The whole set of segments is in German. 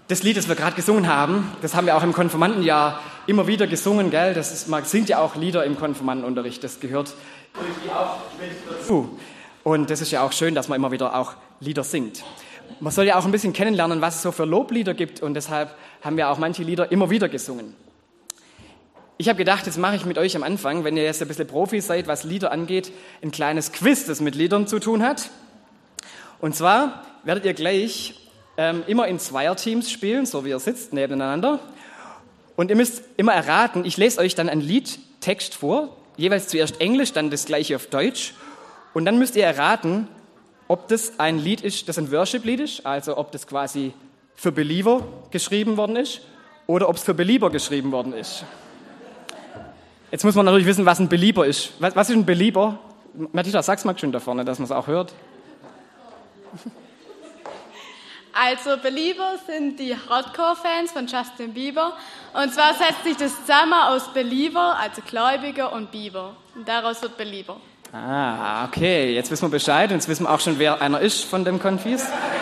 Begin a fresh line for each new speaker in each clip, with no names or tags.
Das Lied, das wir gerade gesungen haben, das haben wir auch im Konfirmandenjahr immer wieder gesungen, gell? Man singt ja auch Lieder im Konfirmandenunterricht, das gehört irgendwie auch dazu. Und das ist ja auch schön, dass man immer wieder auch Lieder singt. Man soll ja auch ein bisschen kennenlernen, was es so für Loblieder gibt, und deshalb haben wir auch manche Lieder immer wieder gesungen. Ich habe gedacht, jetzt mache ich mit euch am Anfang, wenn ihr jetzt ein bisschen Profis seid, was Lieder angeht, ein kleines Quiz, das mit Liedern zu tun hat. Und zwar werdet ihr gleich immer in Zweierteams spielen, so wie ihr sitzt, nebeneinander. Und ihr müsst immer erraten, ich lese euch dann einen Liedtext vor, jeweils zuerst Englisch, dann das gleiche auf Deutsch. Und dann müsst ihr erraten, ob das ein Lied ist, das ein Worship-Lied ist, also ob das quasi für Believer geschrieben worden ist oder ob es für Belieber geschrieben worden ist. Jetzt muss man natürlich wissen, was ein Belieber ist. Was ist ein Belieber? Mathilda, sag's mal schön da vorne, dass man es auch hört.
Also Belieber sind die Hardcore-Fans von Justin Bieber. Und zwar setzt sich das zusammen aus Believer, also Gläubiger, und Bieber. Und daraus wird Belieber.
Ah, okay. Jetzt wissen wir Bescheid. Und jetzt wissen wir auch schon, wer einer ist von dem Konfis.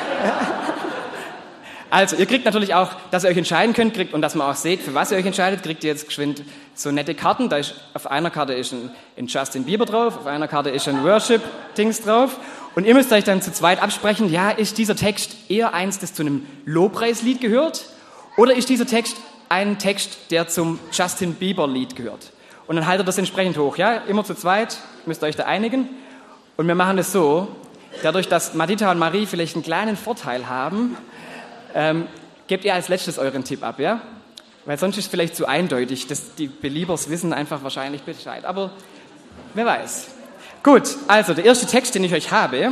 Also, ihr kriegt natürlich auch, dass ihr euch entscheiden könnt, und dass man auch seht, für was ihr euch entscheidet, kriegt ihr jetzt geschwind so nette Karten. Da ist, auf einer Karte ist ein Justin Bieber drauf, auf einer Karte ist ein Worship-Dings drauf. Und ihr müsst euch dann zu zweit absprechen, ja, ist dieser Text eher eins, das zu einem Lobpreislied gehört? Oder ist dieser Text ein Text, der zum Justin Bieber-Lied gehört? Und dann haltet das entsprechend hoch, ja? Immer zu zweit, müsst ihr euch da einigen. Und wir machen das so, dadurch, dass Madita und Marie vielleicht einen kleinen Vorteil haben, gebt ihr als letztes euren Tipp ab, ja? Weil sonst ist es vielleicht zu eindeutig, dass die Beliebers wissen einfach wahrscheinlich Bescheid. Aber wer weiß. Gut, also der erste Text, den ich euch habe,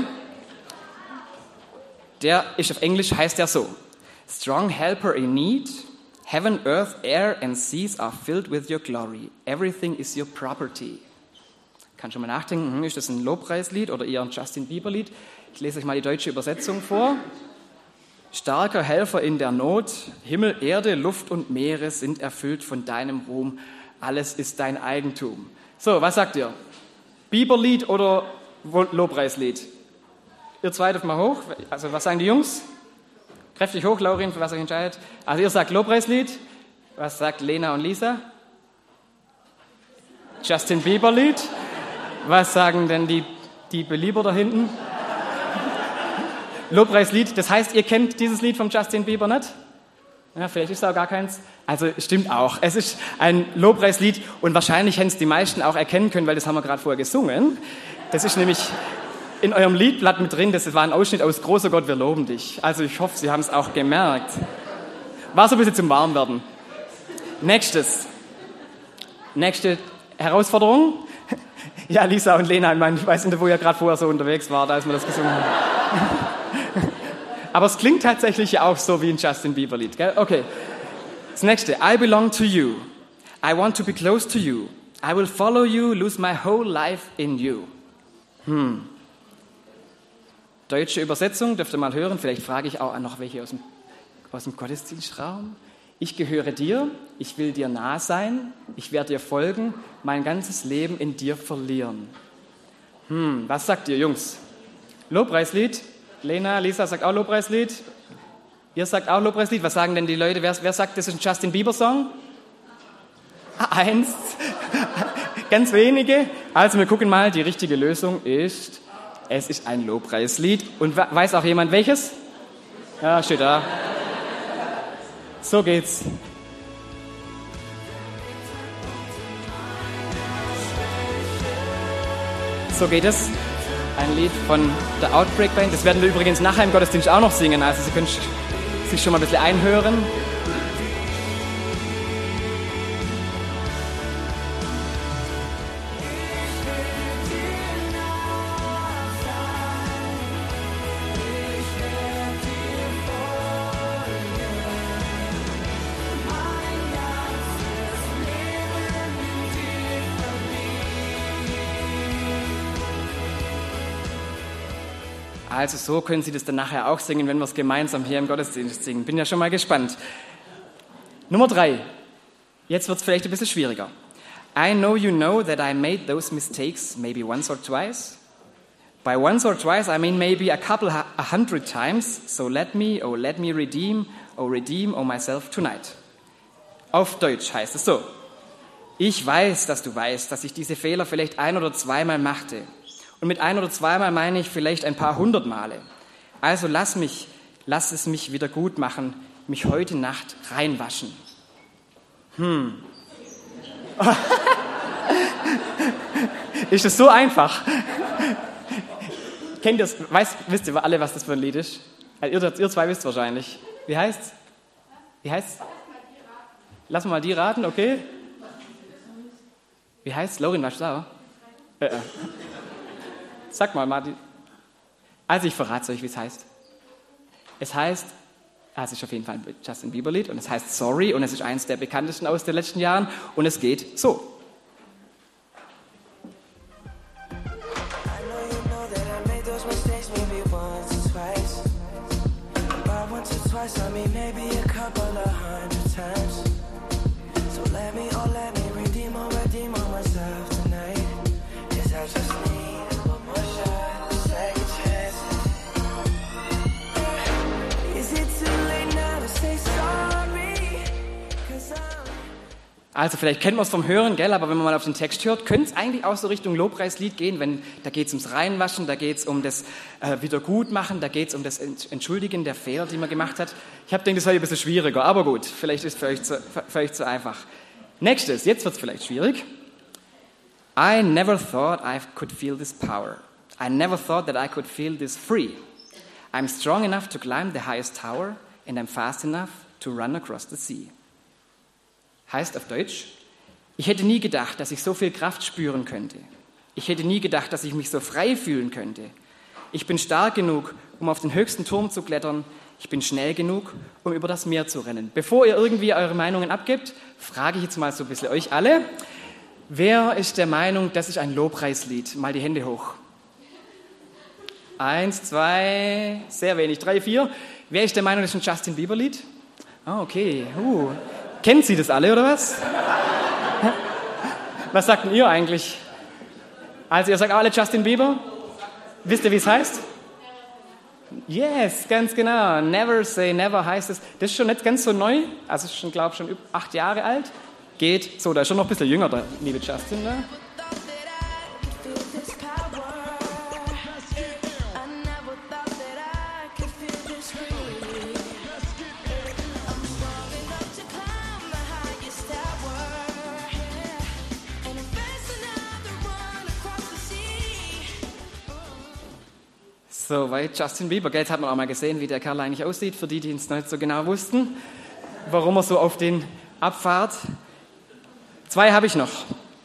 der ist auf Englisch, heißt der so: Strong helper in need, heaven, earth, air and seas are filled with your glory. Everything is your property. Kann schon mal nachdenken, ist das ein Lobpreislied oder eher ein Justin Bieber-Lied? Ich lese euch mal die deutsche Übersetzung vor. Starker Helfer in der Not, Himmel, Erde, Luft und Meere sind erfüllt von deinem Ruhm. Alles ist dein Eigentum. So, was sagt ihr? Bieberlied oder Lobpreislied? Ihr zwei dürft mal hoch. Also was sagen die Jungs? Kräftig hoch, Laurin, für was euch entscheidet. Also ihr sagt Lobpreislied. Was sagt Lena und Lisa? Justin Bieberlied. Was sagen denn die Belieber da hinten? Lobpreislied. Das heißt, ihr kennt dieses Lied vom Justin Bieber nicht? Ja, vielleicht ist es auch gar keins. Also stimmt auch. Es ist ein Lobpreislied und wahrscheinlich hätten es die meisten auch erkennen können, weil das haben wir gerade vorher gesungen. Das ist nämlich in eurem Liedblatt mit drin. Das war ein Ausschnitt aus Großer Gott, wir loben dich. Also ich hoffe, Sie haben es auch gemerkt. War so ein bisschen zum Warmwerden. Nächste Herausforderung. Ja, Lisa und Lena, ich weiß nicht, wo ihr gerade vorher so unterwegs wart, als wir das gesungen haben. Aber es klingt tatsächlich ja auch so wie ein Justin Bieber-Lied, gell? Okay. Das nächste. I belong to you. I want to be close to you. I will follow you, lose my whole life in you. Deutsche Übersetzung, dürft ihr mal hören. Vielleicht frage ich auch noch welche aus dem Gottesdienstraum. Ich gehöre dir, ich will dir nah sein, ich werde dir folgen, mein ganzes Leben in dir verlieren. Was sagt ihr, Jungs? Lobpreislied? Lena, Lisa sagt auch Lobpreislied. Ihr sagt auch Lobpreislied. Was sagen denn die Leute? Wer sagt, das ist ein Justin Bieber-Song? Eins. Ganz wenige. Also wir gucken mal, die richtige Lösung ist, es ist ein Lobpreislied. Und weiß auch jemand welches? Ja, steht da. So geht's. So geht es. Ein Lied von der Outbreak Band. Das werden wir übrigens nachher im Gottesdienst auch noch singen. Also Sie können sich schon mal ein bisschen einhören. Also so können Sie das dann nachher auch singen, wenn wir es gemeinsam hier im Gottesdienst singen. Bin ja schon mal gespannt. Nummer 3. Jetzt wird es vielleicht ein bisschen schwieriger. I know you know that I made those mistakes maybe once or twice. By once or twice I mean maybe a couple 100 times. So let me redeem oh redeem, oh myself tonight. Auf Deutsch heißt es so: Ich weiß, dass du weißt, dass ich diese Fehler vielleicht 1 oder 2 Mal machte. Und mit 1 oder 2 Mal meine ich vielleicht ein paar 100 Male. Also lass es mich wieder gut machen, mich heute Nacht reinwaschen. Ist das so einfach? Kennt ihr das? Wisst ihr alle, was das für ein Lied ist? Ihr zwei wisst wahrscheinlich. Wie heißt's? Lass mal die raten, okay? Wie heißt's? Lorin, weißt du auch? Sag mal, Martin. Also ich verrate euch, wie es heißt. Es heißt, es ist auf jeden Fall ein Justin Bieber Lied und es heißt Sorry und es ist eines der bekanntesten aus den letzten Jahren und es geht so. Also vielleicht kennt man es vom Hören, gell? Aber wenn man mal auf den Text hört, könnte es eigentlich auch so Richtung Lobpreislied gehen, da geht es ums Reinwaschen, da geht es um das Wiedergutmachen, da geht es um das Entschuldigen der Fehler, die man gemacht hat. Ich habe gedacht, das sei ein bisschen schwieriger, aber gut, vielleicht ist es für euch zu einfach. Nächstes, jetzt wird es vielleicht schwierig. I never thought I could feel this power. I never thought that I could feel this free. I'm strong enough to climb the highest tower and I'm fast enough to run across the sea. Heißt auf Deutsch, ich hätte nie gedacht, dass ich so viel Kraft spüren könnte. Ich hätte nie gedacht, dass ich mich so frei fühlen könnte. Ich bin stark genug, um auf den höchsten Turm zu klettern. Ich bin schnell genug, um über das Meer zu rennen. Bevor ihr irgendwie eure Meinungen abgebt, frage ich jetzt mal so ein bisschen euch alle. Wer ist der Meinung, das ist ein Lobpreislied? Mal die Hände hoch. 1, 2, sehr wenig, 3, 4. Wer ist der Meinung, das ist ein Justin Bieber Lied? Ah, okay. Kennen Sie das alle, oder was? Was sagt denn ihr eigentlich? Also ihr sagt alle Justin Bieber? Wisst ihr, wie es heißt? Yes, ganz genau. Never say never heißt es. Das ist schon nicht ganz so neu. Also ist schon, glaube ich, schon 8 Jahre alt. Geht so, da ist schon noch ein bisschen jünger, der liebe Justin. Ne? So weit Justin Bieber. Jetzt hat man auch mal gesehen, wie der Kerl eigentlich aussieht, für die es noch nicht so genau wussten, warum er so auf den abfahrt. 2 habe ich noch.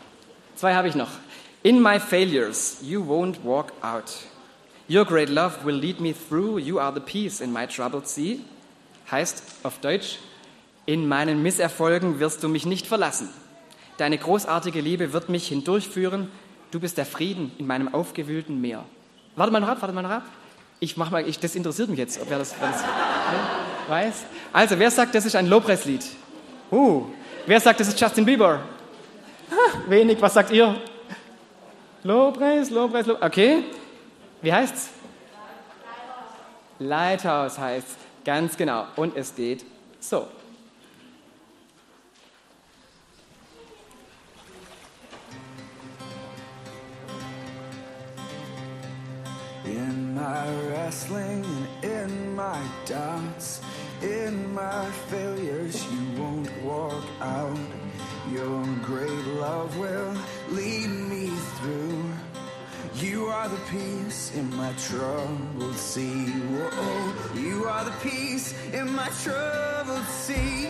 In my failures, you won't walk out. Your great love will lead me through. You are the peace in my troubled sea. Heißt auf Deutsch, in meinen Misserfolgen wirst du mich nicht verlassen. Deine großartige Liebe wird mich hindurchführen. Du bist der Frieden in meinem aufgewühlten Meer. Warte mal noch ab. Das interessiert mich jetzt, ob wer das weiß. Also, wer sagt, das ist ein Lobpreislied? Wer sagt, das ist Justin Bieber? Wenig, was sagt ihr? Lobpreis. Okay. Wie heißt's? Lighthouse heißt's. Ganz genau. Und es geht so.
In my wrestling, in my doubts, in my failures, you won't walk out. Your great love will lead me through. You are the peace in my troubled sea. Whoa, you are the peace in my troubled sea.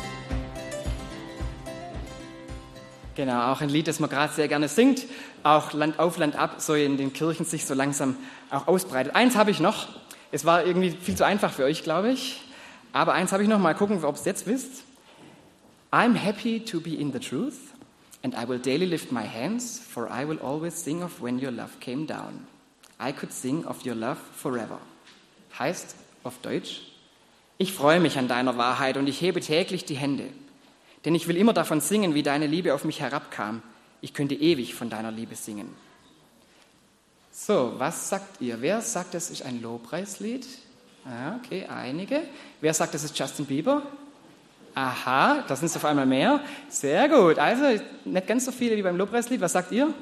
Genau, auch ein Lied, das man gerade sehr gerne singt, auch Land auf, Land ab, so in den Kirchen sich so langsam auch ausbreitet. 1 habe ich noch, es war irgendwie viel zu einfach für euch, glaube ich, aber 1 habe ich noch, mal gucken, ob ihr es jetzt wisst. I'm happy to be in the truth and I will daily lift my hands, for I will always sing of when your love came down. I could sing of your love forever. Heißt auf Deutsch, ich freue mich an deiner Wahrheit und ich hebe täglich die Hände. Denn ich will immer davon singen, wie deine Liebe auf mich herabkam. Ich könnte ewig von deiner Liebe singen. So, was sagt ihr? Wer sagt, es ist ein Lobpreislied? Ja, okay, einige. Wer sagt, das ist Justin Bieber? Aha, da sind es auf einmal mehr. Sehr gut. Also, nicht ganz so viele wie beim Lobpreislied. Was sagt ihr?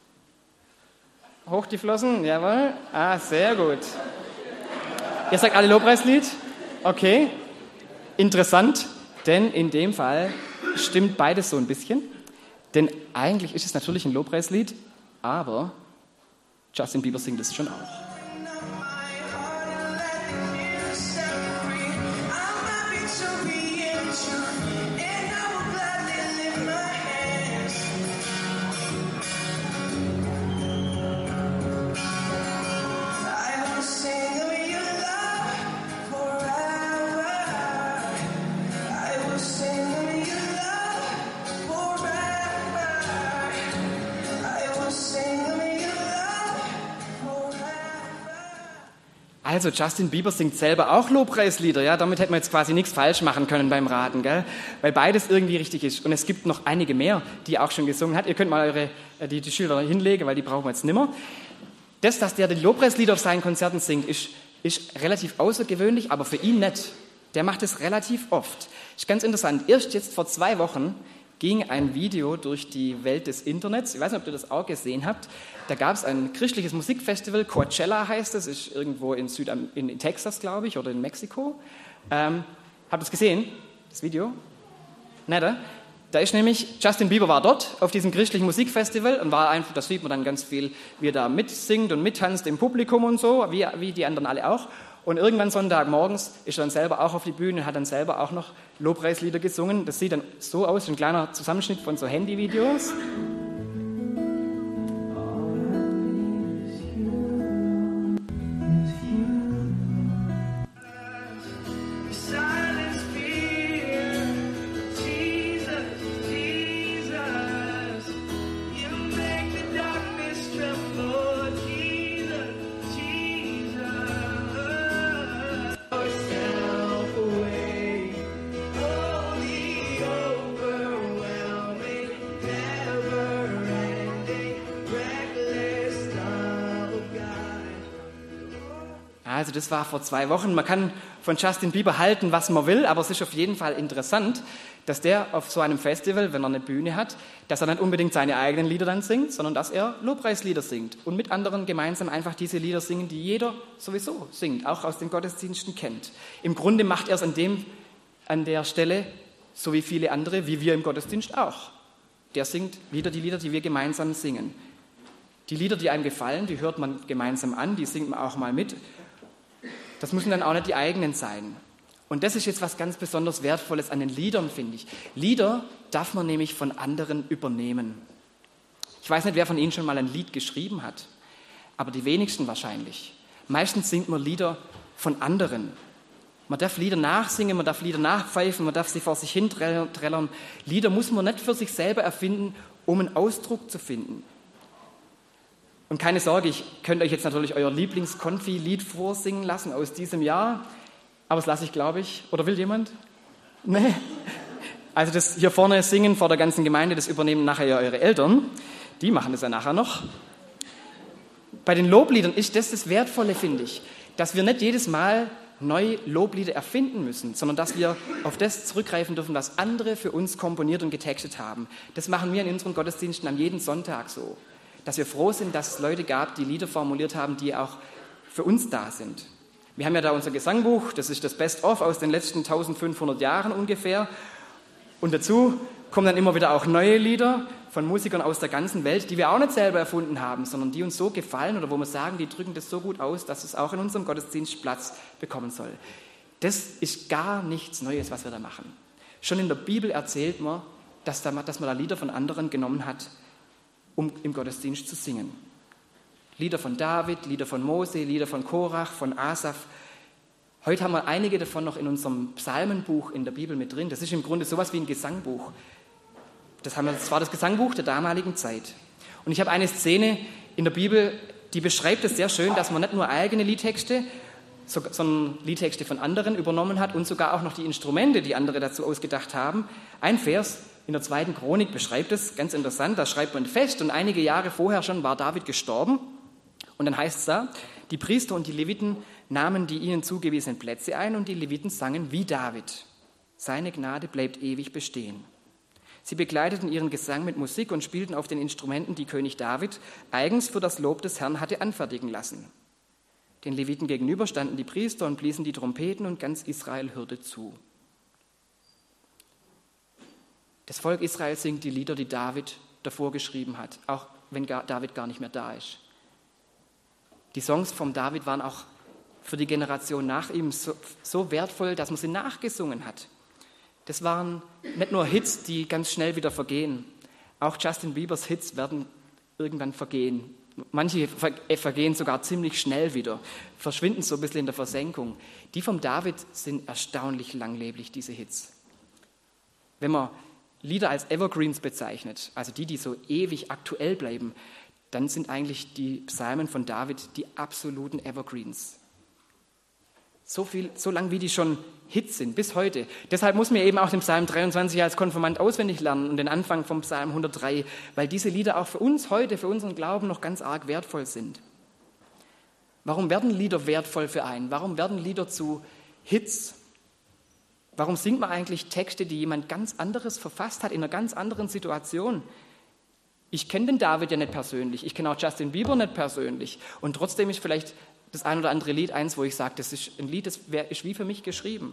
Hoch die Flossen, jawohl. Sehr gut. Ihr sagt alle Lobpreislied? Okay. Interessant, denn in dem Fall stimmt beides so ein bisschen. Denn eigentlich ist es natürlich ein Lobpreislied, aber Justin Bieber singt es schon auch. Also Justin Bieber singt selber auch Lobpreislieder, ja, damit hätte man jetzt quasi nichts falsch machen können beim Raten, gell? Weil beides irgendwie richtig ist. Und es gibt noch einige mehr, die er auch schon gesungen hat. Ihr könnt mal die Schilder hinlegen, weil die brauchen wir jetzt nimmer. Das, dass der die Lobpreislieder auf seinen Konzerten singt, ist relativ außergewöhnlich, aber für ihn nicht. Der macht es relativ oft. Ist ganz interessant. Erst jetzt vor 2 Wochen ging ein Video durch die Welt des Internets. Ich weiß nicht, ob ihr das auch gesehen habt. Da gab es ein christliches Musikfestival, Coachella heißt es, ist irgendwo in Texas, glaube ich, oder in Mexiko. Habt ihr es gesehen, das Video? Nicht, da ist nämlich, Justin Bieber war dort auf diesem christlichen Musikfestival und war einfach, das sieht man dann ganz viel, wie er da mitsingt und mittanzt im Publikum und so, wie die anderen alle auch. Und irgendwann Sonntagmorgens ist er dann selber auch auf die Bühne und hat dann selber auch noch Lobpreislieder gesungen. Das sieht dann so aus, ein kleiner Zusammenschnitt von so Handyvideos. Also das war vor 2 Wochen. Man kann von Justin Bieber halten, was man will, aber es ist auf jeden Fall interessant, dass der auf so einem Festival, wenn er eine Bühne hat, dass er nicht unbedingt seine eigenen Lieder dann singt, sondern dass er Lobpreislieder singt und mit anderen gemeinsam einfach diese Lieder singen, die jeder sowieso singt, auch aus den Gottesdiensten kennt. Im Grunde macht er es an der Stelle so wie viele andere, wie wir im Gottesdienst auch. Der singt die Lieder, die wir gemeinsam singen. Die Lieder, die einem gefallen, die hört man gemeinsam an, die singt man auch mal mit. Das müssen dann auch nicht die eigenen sein. Und das ist jetzt was ganz besonders Wertvolles an den Liedern, finde ich. Lieder darf man nämlich von anderen übernehmen. Ich weiß nicht, wer von Ihnen schon mal ein Lied geschrieben hat, aber die wenigsten wahrscheinlich. Meistens singt man Lieder von anderen. Man darf Lieder nachsingen, man darf Lieder nachpfeifen, man darf sie vor sich hin trällern. Lieder muss man nicht für sich selber erfinden, um einen Ausdruck zu finden. Und keine Sorge, ich könnte euch jetzt natürlich euer Lieblings-Konfi-Lied vorsingen lassen aus diesem Jahr, aber das lasse ich, glaube ich. Oder will jemand? Nee. Also das hier vorne singen vor der ganzen Gemeinde, das übernehmen nachher ja eure Eltern. Die machen das ja nachher noch. Bei den Lobliedern ist das Wertvolle, finde ich, dass wir nicht jedes Mal neue Loblieder erfinden müssen, sondern dass wir auf das zurückgreifen dürfen, was andere für uns komponiert und getextet haben. Das machen wir in unseren Gottesdiensten am jeden Sonntag so. Dass wir froh sind, dass es Leute gab, die Lieder formuliert haben, die auch für uns da sind. Wir haben ja da unser Gesangbuch, das ist das Best-of aus den letzten 1500 Jahren ungefähr. Und dazu kommen dann immer wieder auch neue Lieder von Musikern aus der ganzen Welt, die wir auch nicht selber erfunden haben, sondern die uns so gefallen oder wo wir sagen, die drücken das so gut aus, dass es auch in unserem Gottesdienst Platz bekommen soll. Das ist gar nichts Neues, was wir da machen. Schon in der Bibel erzählt man, dass man da Lieder von anderen genommen hat, um im Gottesdienst zu singen. Lieder von David, Lieder von Mose, Lieder von Korach, von Asaf. Heute haben wir einige davon noch in unserem Psalmenbuch in der Bibel mit drin. Das ist im Grunde sowas wie ein Gesangbuch. Das war das Gesangbuch der damaligen Zeit. Und ich habe eine Szene in der Bibel, die beschreibt es sehr schön, dass man nicht nur eigene Liedtexte, sondern Liedtexte von anderen übernommen hat und sogar auch noch die Instrumente, die andere dazu ausgedacht haben. Ein Vers in der 2. Chronik beschreibt es, ganz interessant, da schreibt man fest, und einige Jahre vorher schon war David gestorben. Und dann heißt es da, die Priester und die Leviten nahmen die ihnen zugewiesenen Plätze ein und die Leviten sangen wie David. Seine Gnade bleibt ewig bestehen. Sie begleiteten ihren Gesang mit Musik und spielten auf den Instrumenten, die König David eigens für das Lob des Herrn hatte anfertigen lassen. Den Leviten gegenüber standen die Priester und bliesen die Trompeten und ganz Israel hörte zu. Das Volk Israel singt die Lieder, die David davor geschrieben hat, auch wenn David gar nicht mehr da ist. Die Songs von David waren auch für die Generation nach ihm so wertvoll, dass man sie nachgesungen hat. Das waren nicht nur Hits, die ganz schnell wieder vergehen. Auch Justin Biebers Hits werden irgendwann vergehen. Manche vergehen sogar ziemlich schnell wieder, verschwinden so ein bisschen in der Versenkung. Die von David sind erstaunlich langlebig, diese Hits. Wenn man Lieder als Evergreens bezeichnet, also die so ewig aktuell bleiben, dann sind eigentlich die Psalmen von David die absoluten Evergreens. So lang wie die schon Hits sind, bis heute. Deshalb muss man eben auch den Psalm 23 als Konfirmand auswendig lernen und den Anfang vom Psalm 103, weil diese Lieder auch für uns heute, für unseren Glauben noch ganz arg wertvoll sind. Warum werden Lieder wertvoll für einen? Warum werden Lieder zu Hits? Warum singt man eigentlich Texte, die jemand ganz anderes verfasst hat, in einer ganz anderen Situation? Ich kenne den David ja nicht persönlich, ich kenne auch Justin Bieber nicht persönlich und trotzdem ist vielleicht das ein oder andere Lied eins, wo ich sage, das ist ein Lied, das ist wie für mich geschrieben.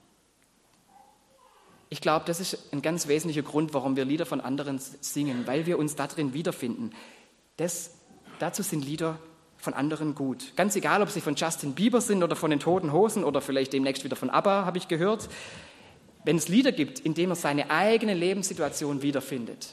Ich glaube, das ist ein ganz wesentlicher Grund, warum wir Lieder von anderen singen, weil wir uns da drin wiederfinden. Dazu sind Lieder von anderen gut. Ganz egal, ob sie von Justin Bieber sind oder von den Toten Hosen oder vielleicht demnächst wieder von ABBA, habe ich gehört. Wenn es Lieder gibt, in denen man seine eigene Lebenssituation wiederfindet,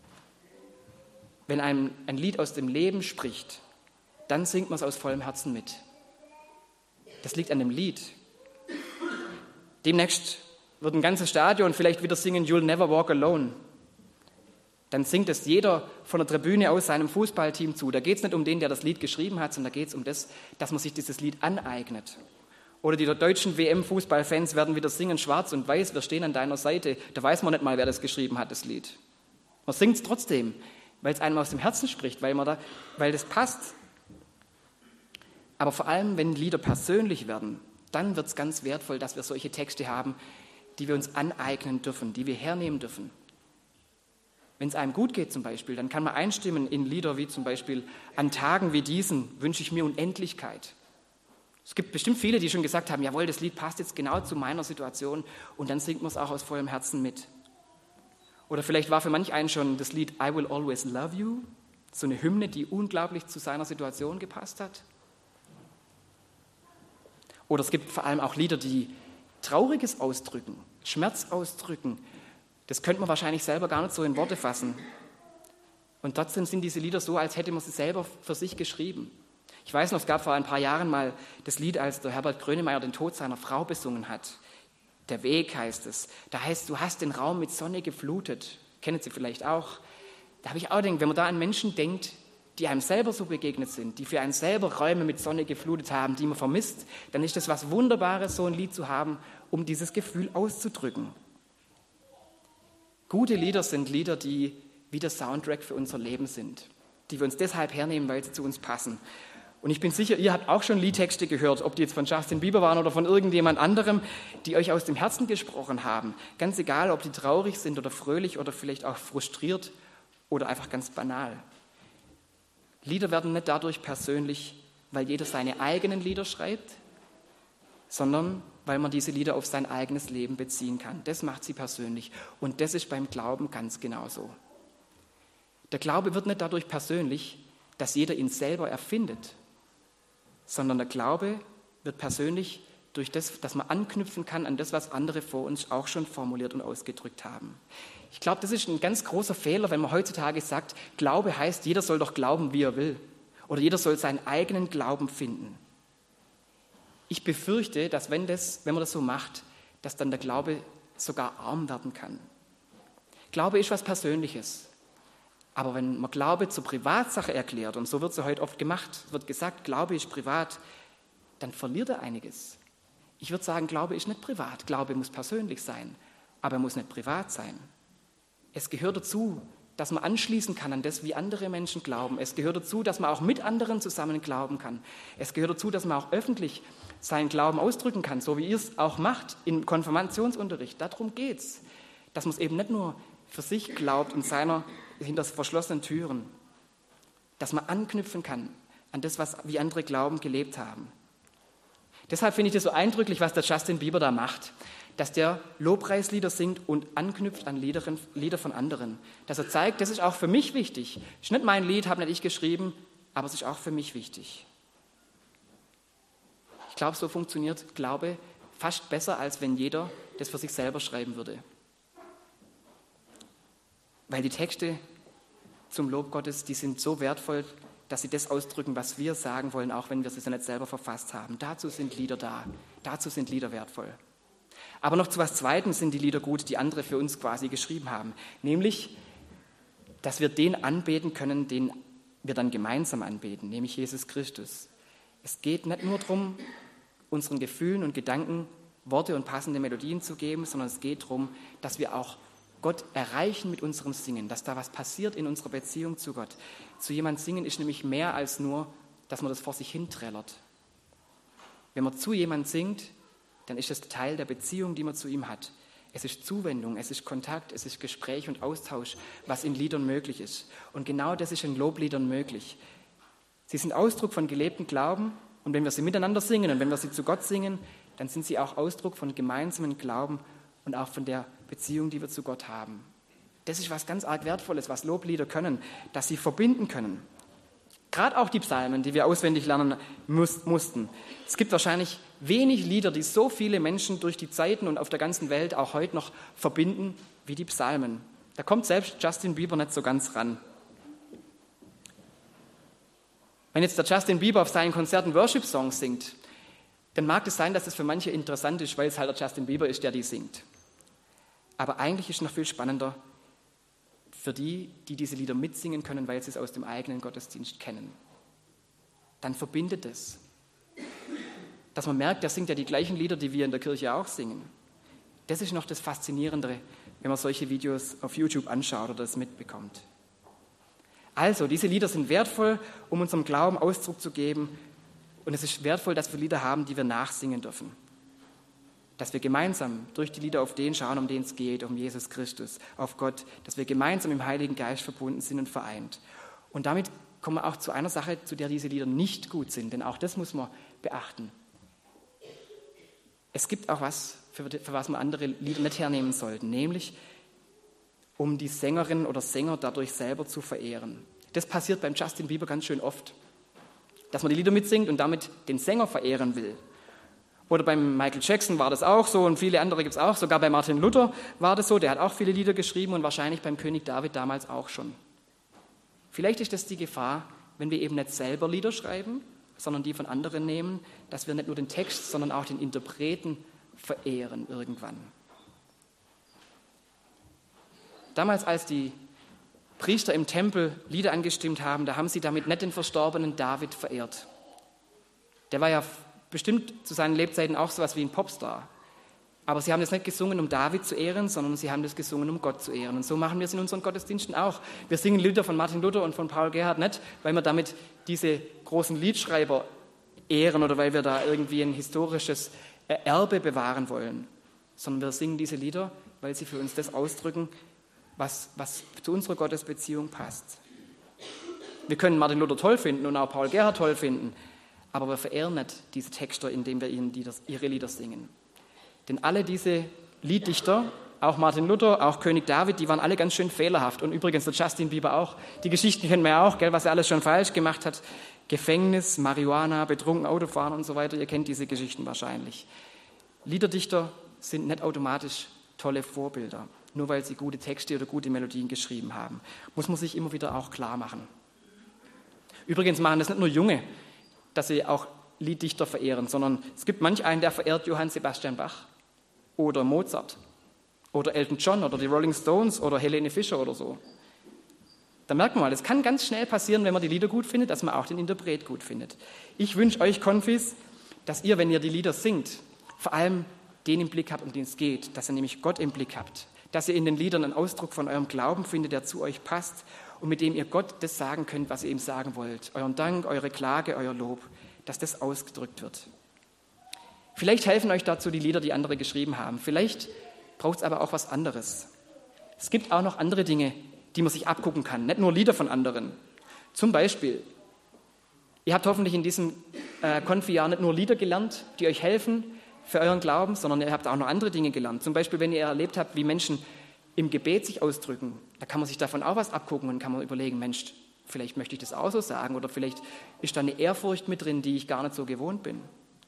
wenn einem ein Lied aus dem Leben spricht, dann singt man es aus vollem Herzen mit. Das liegt an dem Lied. Demnächst wird ein ganzes Stadion vielleicht wieder singen You'll Never Walk Alone. Dann singt es jeder von der Tribüne aus seinem Fußballteam zu. Da geht es nicht um den, der das Lied geschrieben hat, sondern da geht es um das, dass man sich dieses Lied aneignet. Oder die deutschen WM-Fußballfans werden wieder singen, schwarz und weiß, wir stehen an deiner Seite. Da weiß man nicht mal, wer das geschrieben hat, das Lied. Man singt es trotzdem, weil es einem aus dem Herzen spricht, weil das passt. Aber vor allem, wenn Lieder persönlich werden, dann wird es ganz wertvoll, dass wir solche Texte haben, die wir uns aneignen dürfen, die wir hernehmen dürfen. Wenn es einem gut geht zum Beispiel, dann kann man einstimmen in Lieder wie zum Beispiel an Tagen wie diesen wünsche ich mir Unendlichkeit. Es gibt bestimmt viele, die schon gesagt haben, jawohl, das Lied passt jetzt genau zu meiner Situation und dann singt man es auch aus vollem Herzen mit. Oder vielleicht war für manch einen schon das Lied I Will Always Love You, so eine Hymne, die unglaublich zu seiner Situation gepasst hat. Oder es gibt vor allem auch Lieder, die Trauriges ausdrücken, Schmerz ausdrücken. Das könnte man wahrscheinlich selber gar nicht so in Worte fassen. Und trotzdem sind diese Lieder so, als hätte man sie selber für sich geschrieben. Ich weiß noch, es gab vor ein paar Jahren mal das Lied, als der Herbert Grönemeyer den Tod seiner Frau besungen hat. Der Weg heißt es. Da heißt, du hast den Raum mit Sonne geflutet. Kennen Sie vielleicht auch. Da habe ich auch gedacht, wenn man da an Menschen denkt, die einem selber so begegnet sind, die für einen selber Räume mit Sonne geflutet haben, die man vermisst, dann ist das was Wunderbares, so ein Lied zu haben, um dieses Gefühl auszudrücken. Gute Lieder sind Lieder, die wie der Soundtrack für unser Leben sind, die wir uns deshalb hernehmen, weil sie zu uns passen. Und ich bin sicher, ihr habt auch schon Liedtexte gehört, ob die jetzt von Justin Bieber waren oder von irgendjemand anderem, die euch aus dem Herzen gesprochen haben. Ganz egal, ob die traurig sind oder fröhlich oder vielleicht auch frustriert oder einfach ganz banal. Lieder werden nicht dadurch persönlich, weil jeder seine eigenen Lieder schreibt, sondern weil man diese Lieder auf sein eigenes Leben beziehen kann. Das macht sie persönlich. Und das ist beim Glauben ganz genauso. Der Glaube wird nicht dadurch persönlich, dass jeder ihn selber erfindet, sondern der Glaube wird persönlich durch das, dass man anknüpfen kann an das, was andere vor uns auch schon formuliert und ausgedrückt haben. Ich glaube, das ist ein ganz großer Fehler, wenn man heutzutage sagt, Glaube heißt, jeder soll doch glauben, wie er will. Oder jeder soll seinen eigenen Glauben finden. Ich befürchte, dass wenn man das so macht, dass dann der Glaube sogar arm werden kann. Glaube ist was Persönliches. Aber wenn man Glaube zur Privatsache erklärt, und so wird es ja heute oft gemacht, wird gesagt, Glaube ist privat, dann verliert er einiges. Ich würde sagen, Glaube ist nicht privat. Glaube muss persönlich sein, aber er muss nicht privat sein. Es gehört dazu, dass man anschließen kann an das, wie andere Menschen glauben. Es gehört dazu, dass man auch mit anderen zusammen glauben kann. Es gehört dazu, dass man auch öffentlich seinen Glauben ausdrücken kann, so wie ihr es auch macht im Konfirmationsunterricht. Darum geht's, dass man es eben nicht nur für sich glaubt und hinter verschlossenen Türen, dass man anknüpfen kann an das, wie andere Glauben gelebt haben. Deshalb finde ich das so eindrücklich, was der Justin Bieber da macht, dass der Lobpreislieder singt und anknüpft an Lieder von anderen. Dass er zeigt, das ist auch für mich wichtig. Das ist nicht mein Lied, habe nicht ich geschrieben, aber es ist auch für mich wichtig. Ich glaube, so funktioniert Glaube fast besser, als wenn jeder das für sich selber schreiben würde. Weil die Texte zum Lob Gottes, die sind so wertvoll, dass sie das ausdrücken, was wir sagen wollen, auch wenn wir sie nicht selber verfasst haben. Dazu sind Lieder da. Dazu sind Lieder wertvoll. Aber noch zu was Zweitem sind die Lieder gut, die andere für uns quasi geschrieben haben. Nämlich, dass wir den anbeten können, den wir dann gemeinsam anbeten, nämlich Jesus Christus. Es geht nicht nur darum, unseren Gefühlen und Gedanken Worte und passende Melodien zu geben, sondern es geht darum, dass wir auch Gott erreichen mit unserem Singen, dass da was passiert in unserer Beziehung zu Gott. Zu jemandem singen ist nämlich mehr als nur, dass man das vor sich hin trällert. Wenn man zu jemandem singt, dann ist es Teil der Beziehung, die man zu ihm hat. Es ist Zuwendung, es ist Kontakt, es ist Gespräch und Austausch, was in Liedern möglich ist. Und genau das ist in Lobliedern möglich. Sie sind Ausdruck von gelebtem Glauben und wenn wir sie miteinander singen und wenn wir sie zu Gott singen, dann sind sie auch Ausdruck von gemeinsamen Glauben und auch von der Beziehung, die wir zu Gott haben. Das ist was ganz arg Wertvolles, was Loblieder können, dass sie verbinden können. Gerade auch die Psalmen, die wir auswendig lernen mussten. Es gibt wahrscheinlich wenig Lieder, die so viele Menschen durch die Zeiten und auf der ganzen Welt auch heute noch verbinden, wie die Psalmen. Da kommt selbst Justin Bieber nicht so ganz ran. Wenn jetzt der Justin Bieber auf seinen Konzerten Worship-Songs singt, dann mag es sein, dass es für manche interessant ist, weil es halt der Justin Bieber ist, der die singt. Aber eigentlich ist es noch viel spannender für die diese Lieder mitsingen können, weil sie es aus dem eigenen Gottesdienst kennen. Dann verbindet es. Dass man merkt, der singt ja die gleichen Lieder, die wir in der Kirche auch singen. Das ist noch das Faszinierendere, wenn man solche Videos auf YouTube anschaut oder das mitbekommt. Also, diese Lieder sind wertvoll, um unserem Glauben Ausdruck zu geben. Und es ist wertvoll, dass wir Lieder haben, die wir nachsingen dürfen. Dass wir gemeinsam durch die Lieder auf den schauen, um den es geht, um Jesus Christus, auf Gott, dass wir gemeinsam im Heiligen Geist verbunden sind und vereint. Und damit kommen wir auch zu einer Sache, zu der diese Lieder nicht gut sind, denn auch das muss man beachten. Es gibt auch was, für was wir andere Lieder nicht hernehmen sollten, nämlich um die Sängerin oder Sänger dadurch selber zu verehren. Das passiert beim Justin Bieber ganz schön oft, dass man die Lieder mitsingt und damit den Sänger verehren will. Oder beim Michael Jackson war das auch so und viele andere gibt es auch. Sogar bei Martin Luther war das so, der hat auch viele Lieder geschrieben und wahrscheinlich beim König David damals auch schon. Vielleicht ist das die Gefahr, wenn wir eben nicht selber Lieder schreiben, sondern die von anderen nehmen, dass wir nicht nur den Text, sondern auch den Interpreten verehren irgendwann. Damals, als die Priester im Tempel Lieder angestimmt haben, da haben sie damit nicht den verstorbenen David verehrt. Der war ja bestimmt zu seinen Lebzeiten auch so etwas wie ein Popstar. Aber sie haben das nicht gesungen, um David zu ehren, sondern sie haben das gesungen, um Gott zu ehren. Und so machen wir es in unseren Gottesdiensten auch. Wir singen Lieder von Martin Luther und von Paul Gerhardt nicht, weil wir damit diese großen Liedschreiber ehren oder weil wir da irgendwie ein historisches Erbe bewahren wollen, sondern wir singen diese Lieder, weil sie für uns das ausdrücken, was zu unserer Gottesbeziehung passt. Wir können Martin Luther toll finden und auch Paul Gerhardt toll finden, aber wir verehren nicht diese Texter, indem wir ihnen ihre Lieder singen. Denn alle diese Lieddichter, auch Martin Luther, auch König David, die waren alle ganz schön fehlerhaft. Und übrigens der Justin Bieber auch. Die Geschichten kennen wir ja auch, gell, was er alles schon falsch gemacht hat. Gefängnis, Marihuana, betrunken Autofahren und so weiter. Ihr kennt diese Geschichten wahrscheinlich. Liederdichter sind nicht automatisch tolle Vorbilder, nur weil sie gute Texte oder gute Melodien geschrieben haben. Muss man sich immer wieder auch klar machen. Übrigens machen das nicht nur Junge, dass sie auch Lieddichter verehren, sondern es gibt manch einen, der verehrt Johann Sebastian Bach oder Mozart oder Elton John oder die Rolling Stones oder Helene Fischer oder so. Da merkt man mal, es kann ganz schnell passieren, wenn man die Lieder gut findet, dass man auch den Interpret gut findet. Ich wünsche euch Konfis, dass ihr, wenn ihr die Lieder singt, vor allem den im Blick habt, um den es geht, dass ihr nämlich Gott im Blick habt, dass ihr in den Liedern einen Ausdruck von eurem Glauben findet, der zu euch passt und mit dem ihr Gott das sagen könnt, was ihr ihm sagen wollt. Euren Dank, eure Klage, euer Lob, dass das ausgedrückt wird. Vielleicht helfen euch dazu die Lieder, die andere geschrieben haben. Vielleicht braucht es aber auch was anderes. Es gibt auch noch andere Dinge, die man sich abgucken kann, nicht nur Lieder von anderen. Zum Beispiel, ihr habt hoffentlich in diesem Konfi-Jahr nicht nur Lieder gelernt, die euch helfen für euren Glauben, sondern ihr habt auch noch andere Dinge gelernt. Zum Beispiel, wenn ihr erlebt habt, wie Menschen im Gebet sich ausdrücken, da kann man sich davon auch was abgucken und kann man überlegen, Mensch, vielleicht möchte ich das auch so sagen oder vielleicht ist da eine Ehrfurcht mit drin, die ich gar nicht so gewohnt bin.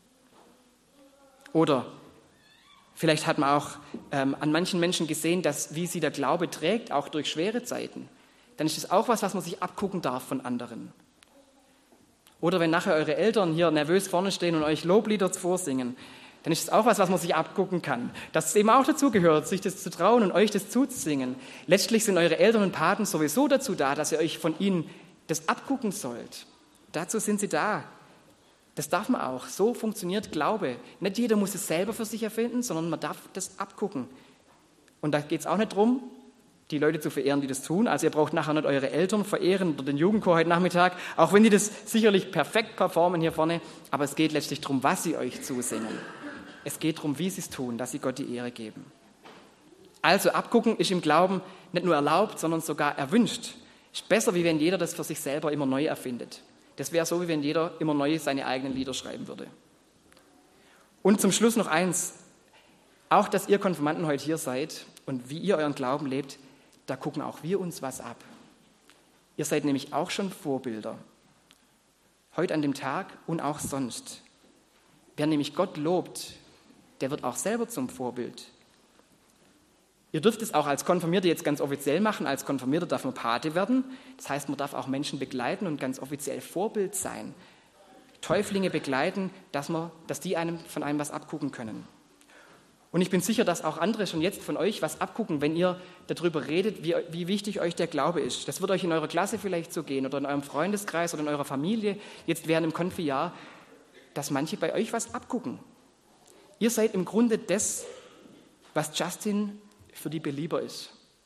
Oder vielleicht hat man auch an manchen Menschen gesehen, dass wie sie der Glaube trägt, auch durch schwere Zeiten. Dann ist das auch was man sich abgucken darf von anderen. Oder wenn nachher eure Eltern hier nervös vorne stehen und euch Loblieder vorsingen, dann ist das auch was man sich abgucken kann. Dass es eben auch dazu gehört, sich das zu trauen und euch das zuzusingen. Letztlich sind eure Eltern und Paten sowieso dazu da, dass ihr euch von ihnen das abgucken sollt. Dazu sind sie da. Das darf man auch. So funktioniert Glaube. Nicht jeder muss es selber für sich erfinden, sondern man darf das abgucken. Und da geht es auch nicht darum, die Leute zu verehren, die das tun. Also ihr braucht nachher nicht eure Eltern verehren oder den Jugendchor heute Nachmittag, auch wenn die das sicherlich perfekt performen hier vorne. Aber es geht letztlich darum, was sie euch zusingen. Es geht darum, wie sie es tun, dass sie Gott die Ehre geben. Also abgucken ist im Glauben nicht nur erlaubt, sondern sogar erwünscht. Ist besser, wie wenn jeder das für sich selber immer neu erfindet. Das wäre so, wie wenn jeder immer neu seine eigenen Lieder schreiben würde. Und zum Schluss noch eins. Auch, dass ihr Konfirmanden heute hier seid und wie ihr euren Glauben lebt, da gucken auch wir uns was ab. Ihr seid nämlich auch schon Vorbilder. Heute an dem Tag und auch sonst. Wer nämlich Gott lobt, der wird auch selber zum Vorbild. Ihr dürft es auch als Konfirmierte jetzt ganz offiziell machen. Als Konfirmierter darf man Pate werden. Das heißt, man darf auch Menschen begleiten und ganz offiziell Vorbild sein. Täuflinge begleiten, dass die von einem was abgucken können. Und ich bin sicher, dass auch andere schon jetzt von euch was abgucken, wenn ihr darüber redet, wie wichtig euch der Glaube ist. Das wird euch in eurer Klasse vielleicht so gehen oder in eurem Freundeskreis oder in eurer Familie, jetzt während dem Konfi-Jahr, dass manche bei euch was abgucken. Ihr seid im Grunde das, was Justin für die Belieber ist.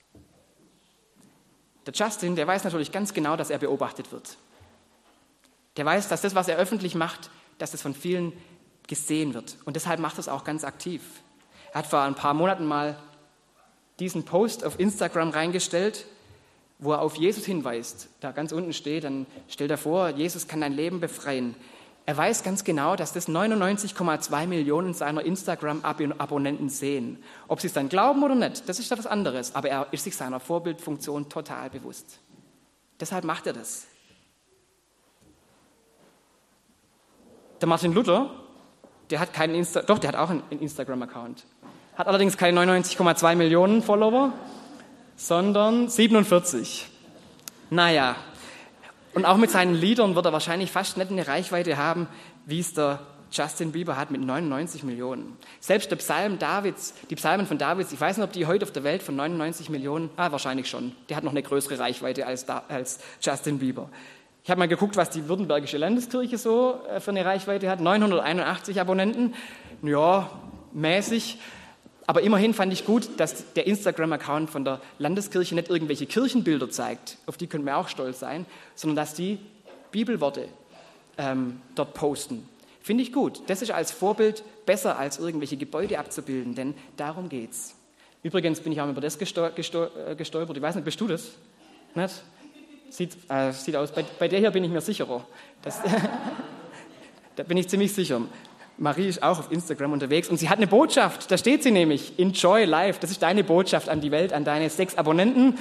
Der Justin, der weiß natürlich ganz genau, dass er beobachtet wird. Der weiß, dass das, was er öffentlich macht, dass das von vielen gesehen wird. Und deshalb macht er es auch ganz aktiv. Er hat vor ein paar Monaten mal diesen Post auf Instagram reingestellt, wo er auf Jesus hinweist. Da ganz unten steht, dann stellt er vor, Jesus kann dein Leben befreien. Er weiß ganz genau, dass das 99,2 Millionen seiner Instagram-Abonnenten sehen. Ob sie es dann glauben oder nicht, das ist etwas anderes. Aber er ist sich seiner Vorbildfunktion total bewusst. Deshalb macht er das. Der Martin Luther, der hat der hat auch einen Instagram-Account. Hat allerdings keine 99,2 Millionen Follower, sondern 47. Naja. Und auch mit seinen Liedern wird er wahrscheinlich fast nicht eine Reichweite haben, wie es der Justin Bieber hat mit 99 Millionen. Selbst die Psalmen von Davids, ich weiß nicht, ob die heute auf der Welt von 99 Millionen, wahrscheinlich schon. Der hat noch eine größere Reichweite als Justin Bieber. Ich habe mal geguckt, was die Württembergische Landeskirche so für eine Reichweite hat. 981 Abonnenten. Ja, mäßig. Aber immerhin fand ich gut, dass der Instagram-Account von der Landeskirche nicht irgendwelche Kirchenbilder zeigt, auf die können wir auch stolz sein, sondern dass die Bibelworte dort posten. Finde ich gut. Das ist als Vorbild besser, als irgendwelche Gebäude abzubilden, denn darum geht's. Übrigens bin ich auch über das gestolpert. Ich weiß nicht, bist du das? Nicht? Sieht aus. Bei der hier bin ich mir sicherer. Da bin ich ziemlich sicher. Marie ist auch auf Instagram unterwegs und sie hat eine Botschaft. Da steht sie nämlich, Enjoy Life. Das ist deine Botschaft an die Welt, an deine 6 Abonnenten.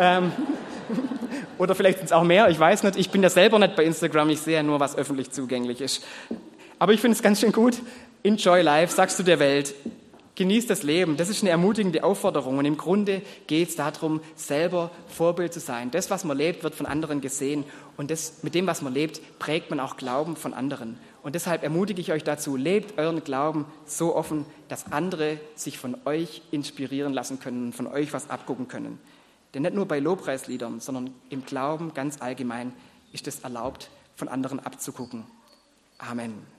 Oder vielleicht sind es auch mehr, ich weiß nicht. Ich bin ja selber nicht bei Instagram, ich sehe ja nur, was öffentlich zugänglich ist. Aber ich finde es ganz schön gut. Enjoy Life, sagst du der Welt. Genieß das Leben. Das ist eine ermutigende Aufforderung. Und im Grunde geht es darum, selber Vorbild zu sein. Das, was man lebt, wird von anderen gesehen. Und mit dem, was man lebt, prägt man auch Glauben von anderen. Und deshalb ermutige ich euch dazu, lebt euren Glauben so offen, dass andere sich von euch inspirieren lassen können und von euch was abgucken können. Denn nicht nur bei Lobpreisliedern, sondern im Glauben ganz allgemein ist es erlaubt, von anderen abzugucken. Amen.